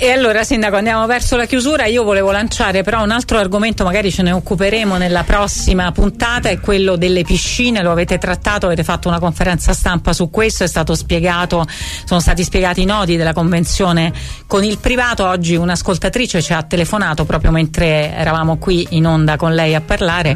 E allora, Sindaco, andiamo verso la chiusura. Io volevo lanciare però un altro argomento, magari ce ne occuperemo nella prossima puntata, è quello delle piscine. Lo avete trattato, avete fatto una conferenza stampa su questo, è stato spiegato, sono stati spiegati i nodi della convenzione con il privato. Oggi un'ascoltatrice ci ha telefonato proprio mentre eravamo qui in onda con lei a parlare.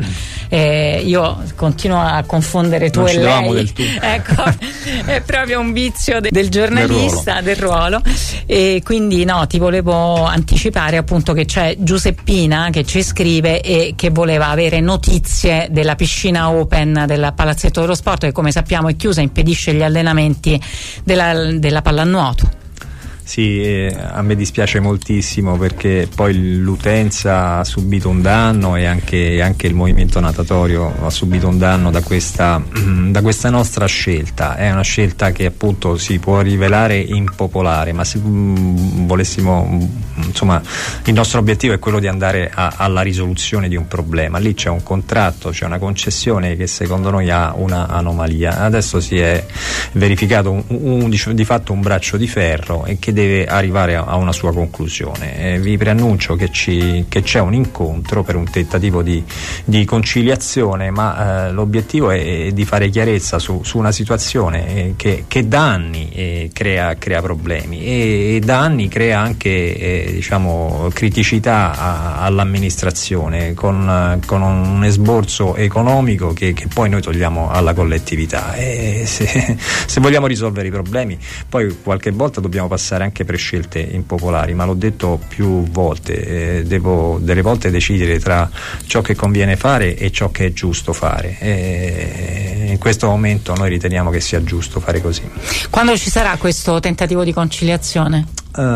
Io continuo a confondere tu e lei. Del tu. Ecco, è proprio un vizio del giornalista, del ruolo. E quindi no, ti volevo anticipare appunto che c'è Giuseppina che ci scrive e che voleva avere notizie della piscina open del Palazzetto dello Sport, che come sappiamo è chiusa, impedisce gli allenamenti della pallanuoto. Sì, a me dispiace moltissimo, perché poi l'utenza ha subito un danno e anche il movimento natatorio ha subito un danno da questa nostra scelta. È una scelta che appunto si può rivelare impopolare, ma se volessimo, insomma, il nostro obiettivo è quello di andare alla risoluzione di un problema. Lì c'è un contratto, c'è una concessione che secondo noi ha una anomalia. Adesso si è verificato di fatto un braccio di ferro e che deve arrivare a una sua conclusione. Vi preannuncio che c'è un incontro per un tentativo di conciliazione, ma l'obiettivo è di fare chiarezza su una situazione che da anni crea problemi e da anni crea anche diciamo criticità all'amministrazione con un esborso economico che poi noi togliamo alla collettività. E se vogliamo risolvere i problemi, poi qualche volta dobbiamo passare anche per scelte impopolari, ma l'ho detto più volte, devo delle volte decidere tra ciò che conviene fare e ciò che è giusto fare, e in questo momento noi riteniamo che sia giusto fare così. Quando ci sarà questo tentativo di conciliazione?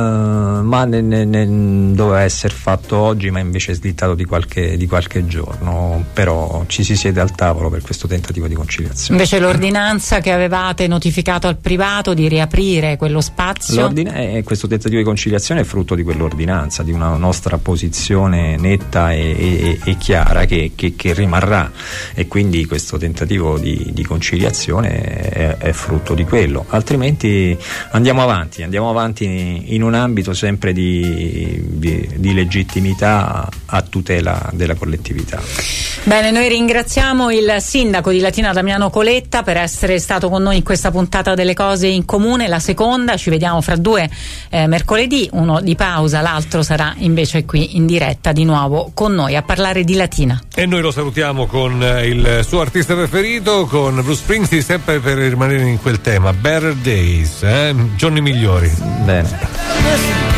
Ma doveva essere fatto oggi, ma invece è slittato di qualche giorno, però ci si siede al tavolo per questo tentativo di conciliazione. Invece l'ordinanza che avevate notificato al privato di riaprire quello spazio? Questo tentativo di conciliazione è frutto di quell'ordinanza, di una nostra posizione netta e chiara che rimarrà, e quindi questo tentativo di conciliazione è frutto di quello. Altrimenti andiamo avanti in un ambito sempre di legittimità a tutela della collettività. Bene, noi ringraziamo il sindaco di Latina Damiano Coletta per essere stato con noi in questa puntata delle Cose in Comune, la seconda. Ci vediamo fra 2 mercoledì, uno di pausa, l'altro sarà invece qui in diretta di nuovo con noi a parlare di Latina. E noi lo salutiamo con il suo artista preferito, con Bruce Springsteen, sempre per rimanere in quel tema, Better Days, giorni migliori. Bene.